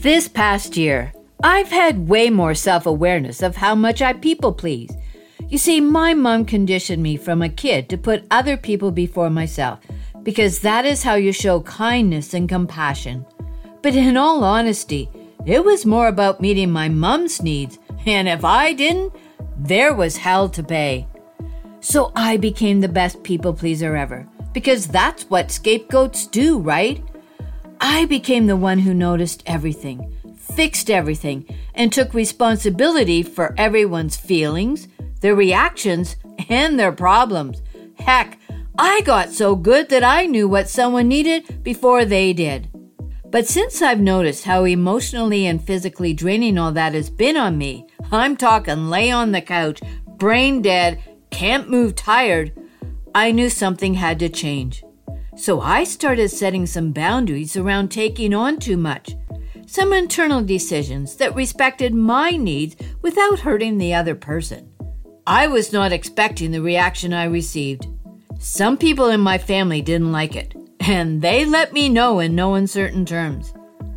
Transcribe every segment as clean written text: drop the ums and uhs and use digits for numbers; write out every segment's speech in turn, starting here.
This past year, I've had way more self-awareness of how much I people please. You see, my mom conditioned me from a kid to put other people before myself, because that is how you show kindness and compassion. But in all honesty, it was more about meeting my mom's needs, and if I didn't, there was hell to pay. So I became the best people pleaser ever, because that's what scapegoats do, right? I became the one who noticed everything, fixed everything, and took responsibility for everyone's feelings, their reactions, and their problems. Heck, I got so good that I knew what someone needed before they did. But since I've noticed how emotionally and physically draining all that has been on me, I'm talking lay on the couch, brain dead, can't move, tired, I knew something had to change. So I started setting some boundaries around taking on too much. Some internal decisions that respected my needs without hurting the other person. I was not expecting the reaction I received. Some people in my family didn't like it, and they let me know in no uncertain terms.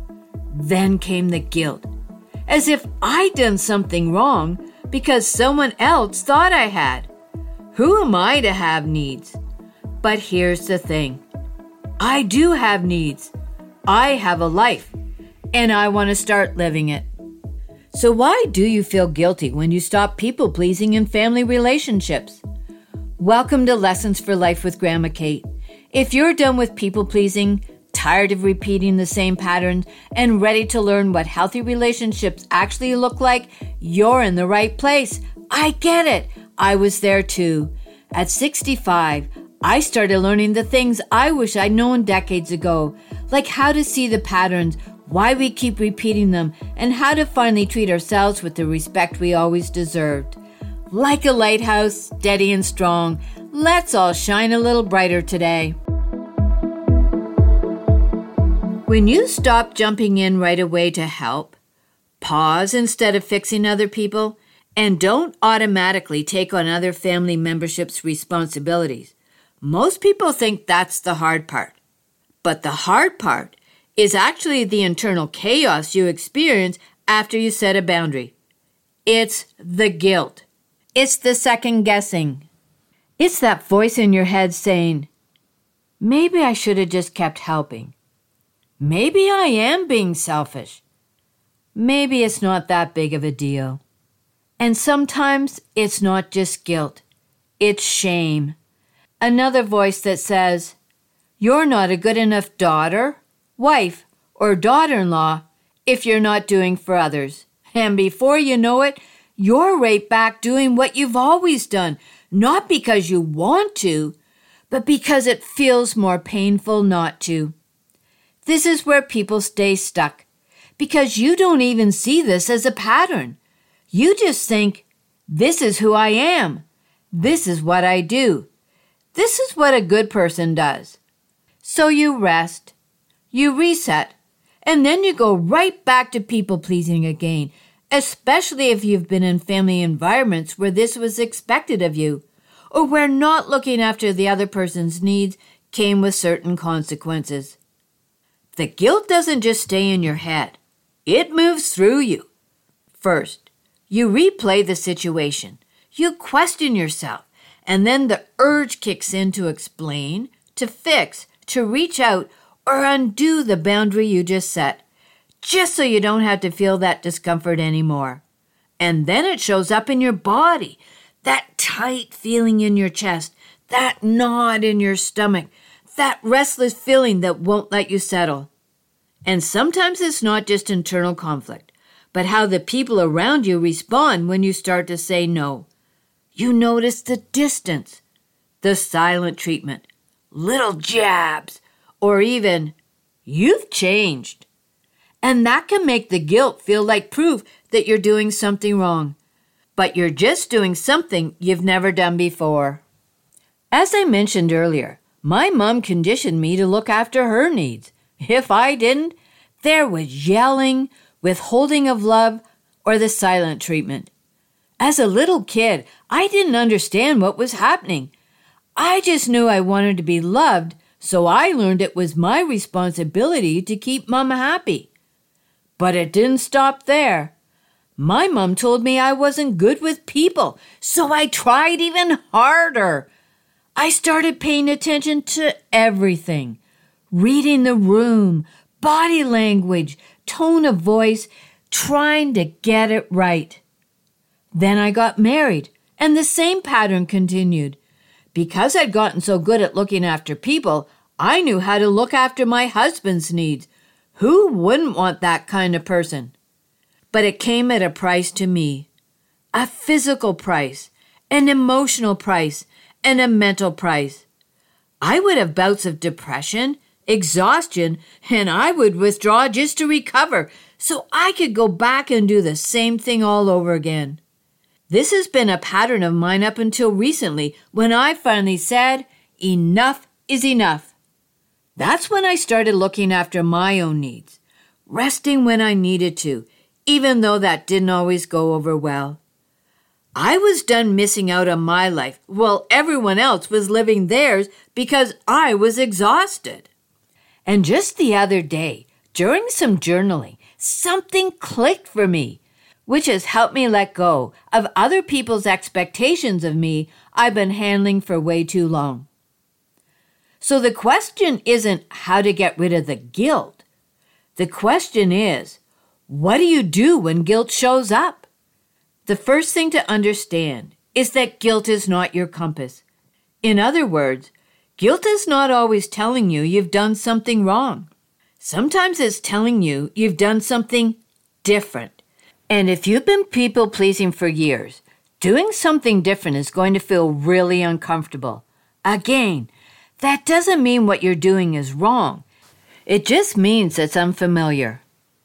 Then came the guilt, as if I'd done something wrong because someone else thought I had. Who am I to have needs? But here's the thing. I do have needs. I have a life, and I want to start living it. So why do you feel guilty when you stop people-pleasing in family relationships? Welcome to Lessons for Life with Grandma Kate. If you're done with people-pleasing, tired of repeating the same patterns, and ready to learn what healthy relationships actually look like, you're in the right place. I get it. I was there too. At 65, I started learning the things I wish I'd known decades ago, like how to see the patterns, why we keep repeating them, and how to finally treat ourselves with the respect we always deserved. Like a lighthouse, steady and strong, let's all shine a little brighter today. When you stop jumping in right away to help, pause instead of fixing other people, and don't automatically take on other family memberships' responsibilities, most people think that's the hard part. But the hard part is actually the internal chaos you experience after you set a boundary. It's the guilt. It's the second guessing. It's that voice in your head saying, maybe I should have just kept helping. Maybe I am being selfish. Maybe it's not that big of a deal. And sometimes it's not just guilt. It's shame. Another voice that says, you're not a good enough daughter, wife, or daughter-in-law if you're not doing for others. And before you know it, you're right back doing what you've always done, not because you want to, but because it feels more painful not to. This is where people stay stuck, because you don't even see this as a pattern. You just think, this is who I am. This is what I do. This is what a good person does. So you rest, you reset, and then you go right back to people-pleasing again, especially if you've been in family environments where this was expected of you, or where not looking after the other person's needs came with certain consequences. The guilt doesn't just stay in your head. It moves through you. First, you replay the situation. You question yourself. And then the urge kicks in to explain, to fix, to reach out, or undo the boundary you just set, just so you don't have to feel that discomfort anymore. And then it shows up in your body, that tight feeling in your chest, that knot in your stomach, that restless feeling that won't let you settle. And sometimes it's not just internal conflict, but how the people around you respond when you start to say no. You notice the distance, the silent treatment, little jabs, or even, you've changed. And that can make the guilt feel like proof that you're doing something wrong. But you're just doing something you've never done before. As I mentioned earlier, my mom conditioned me to look after her needs. If I didn't, there was yelling, withholding of love, or the silent treatment. As a little kid, I didn't understand what was happening. I just knew I wanted to be loved, so I learned it was my responsibility to keep Mom happy. But it didn't stop there. My mom told me I wasn't good with people, so I tried even harder. I started paying attention to everything. Reading the room, body language, tone of voice, trying to get it right. Then I got married, and the same pattern continued. Because I'd gotten so good at looking after people, I knew how to look after my husband's needs. Who wouldn't want that kind of person? But it came at a price to me. A physical price, an emotional price, and a mental price. I would have bouts of depression, exhaustion, and I would withdraw just to recover so I could go back and do the same thing all over again. This has been a pattern of mine up until recently when I finally said, enough is enough. That's when I started looking after my own needs, resting when I needed to, even though that didn't always go over well. I was done missing out on my life while everyone else was living theirs because I was exhausted. And just the other day, during some journaling, something clicked for me, which has helped me let go of other people's expectations of me I've been handling for way too long. So the question isn't how to get rid of the guilt. The question is, what do you do when guilt shows up? The first thing to understand is that guilt is not your compass. In other words, guilt is not always telling you you've done something wrong. Sometimes it's telling you you've done something different. And if you've been people-pleasing for years, doing something different is going to feel really uncomfortable. Again, that doesn't mean what you're doing is wrong. It just means it's unfamiliar.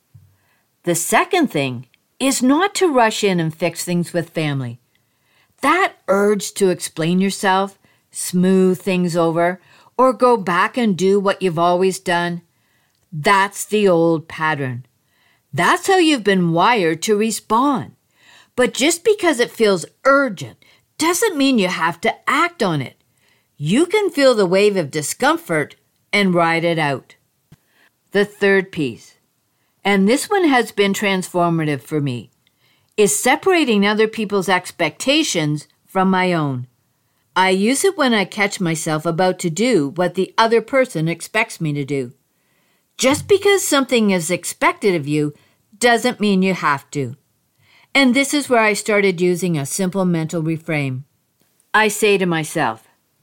The second thing is not to rush in and fix things with family. That urge to explain yourself, smooth things over, or go back and do what you've always done, that's the old pattern. That's how you've been wired to respond. But just because it feels urgent doesn't mean you have to act on it. You can feel the wave of discomfort and ride it out. The third piece, and this one has been transformative for me, is separating other people's expectations from my own. I use it when I catch myself about to do what the other person expects me to do. Just because something is expected of you doesn't mean you have to. And this is where I started using a simple mental reframe. I say to myself,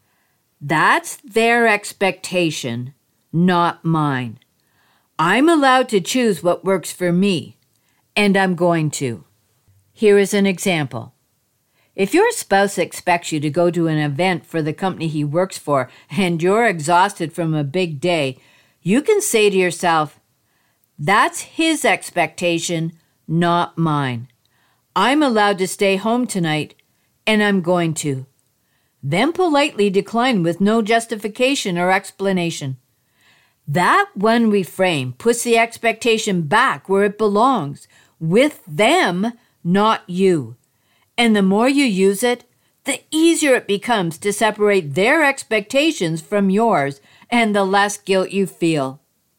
that's their expectation, not mine. I'm allowed to choose what works for me, and I'm going to. Here is an example. If your spouse expects you to go to an event for the company he works for and you're exhausted from a big day, you can say to yourself, that's his expectation, not mine. I'm allowed to stay home tonight, and I'm going to. Then politely decline with no justification or explanation. That one reframe puts the expectation back where it belongs, with them, not you. And the more you use it, the easier it becomes to separate their expectations from yours and the less guilt you feel.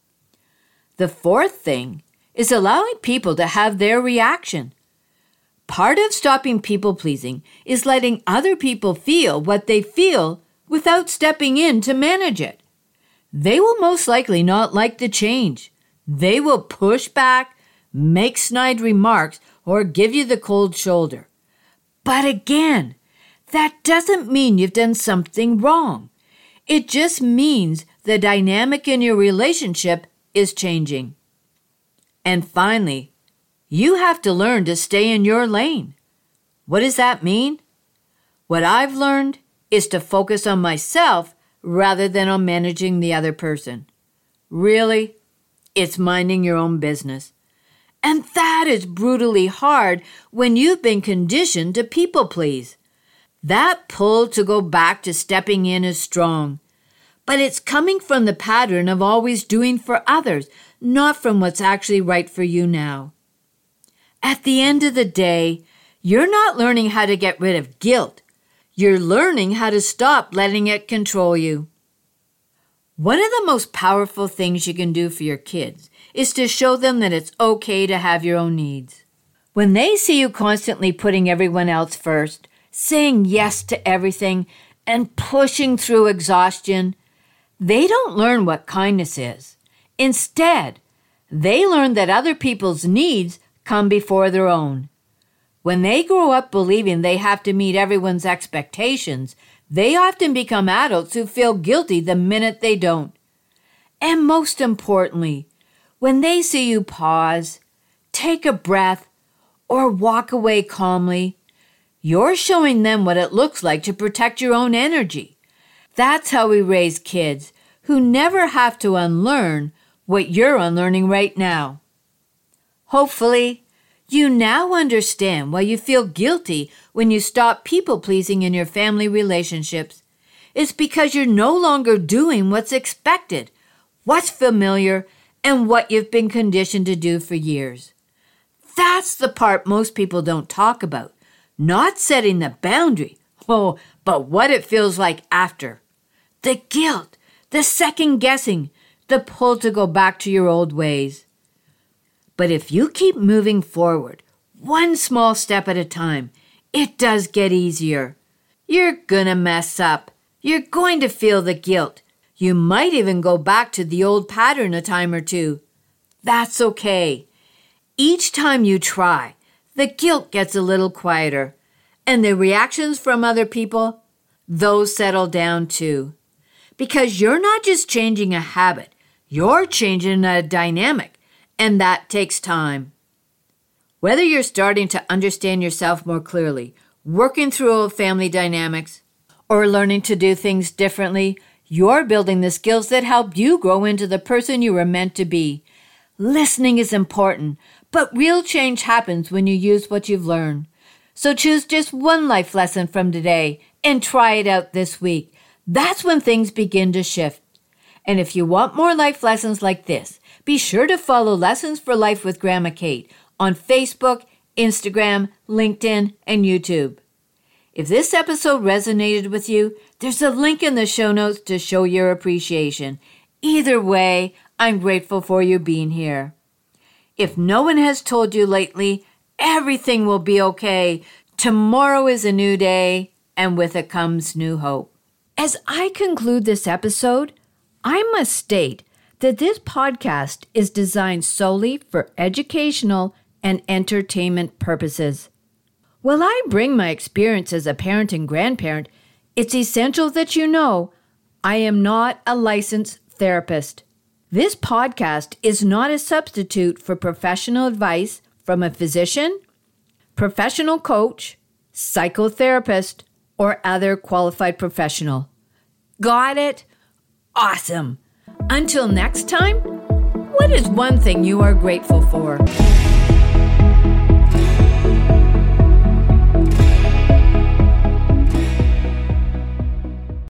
The fourth thing is allowing people to have their reaction. Part of stopping people-pleasing is letting other people feel what they feel without stepping in to manage it. They will most likely not like the change. They will push back, make snide remarks, or give you the cold shoulder. But again, that doesn't mean you've done something wrong. It just means the dynamic in your relationship is changing. And finally, you have to learn to stay in your lane. What does that mean? What I've learned is to focus on myself rather than on managing the other person. Really, it's minding your own business. And that is brutally hard when you've been conditioned to people please. That pull to go back to stepping in is strong. But it's coming from the pattern of always doing for others, not from what's actually right for you now. At the end of the day, you're not learning how to get rid of guilt. You're learning how to stop letting it control you. One of the most powerful things you can do for your kids is to show them that it's okay to have your own needs. When they see you constantly putting everyone else first, saying yes to everything, and pushing through exhaustion, they don't learn what kindness is. Instead, they learn that other people's needs come before their own. When they grow up believing they have to meet everyone's expectations, they often become adults who feel guilty the minute they don't. And most importantly, when they see you pause, take a breath, or walk away calmly, you're showing them what it looks like to protect your own energy. That's how we raise kids who never have to unlearn what you're unlearning right now. Hopefully, you now understand why you feel guilty when you stop people-pleasing in your family relationships. It's because you're no longer doing what's expected, what's familiar, and what you've been conditioned to do for years. That's the part most people don't talk about. Not setting the boundary, but what it feels like after. The guilt, the second guessing, the pull to go back to your old ways. But if you keep moving forward, one small step at a time, it does get easier. You're gonna mess up. You're going to feel the guilt. You might even go back to the old pattern a time or two. That's okay. Each time you try, the guilt gets a little quieter, and the reactions from other people, those settle down too. Because you're not just changing a habit, you're changing a dynamic, and that takes time. Whether you're starting to understand yourself more clearly, working through old family dynamics, or learning to do things differently, you're building the skills that help you grow into the person you were meant to be. Listening is important, but real change happens when you use what you've learned. So choose just one life lesson from today and try it out this week. That's when things begin to shift. And if you want more life lessons like this, be sure to follow Lessons for Life with Grandma Kate on Facebook, Instagram, LinkedIn, and YouTube. If this episode resonated with you, there's a link in the show notes to show your appreciation. Either way, I'm grateful for you being here. If no one has told you lately, everything will be okay. Tomorrow is a new day, and with it comes new hope. As I conclude this episode, I must state that this podcast is designed solely for educational and entertainment purposes. While I bring my experience as a parent and grandparent, it's essential that you know I am not a licensed therapist. This podcast is not a substitute for professional advice from a physician, professional coach, psychotherapist, or other qualified professional. Got it? Awesome. Until next time, what is one thing you are grateful for?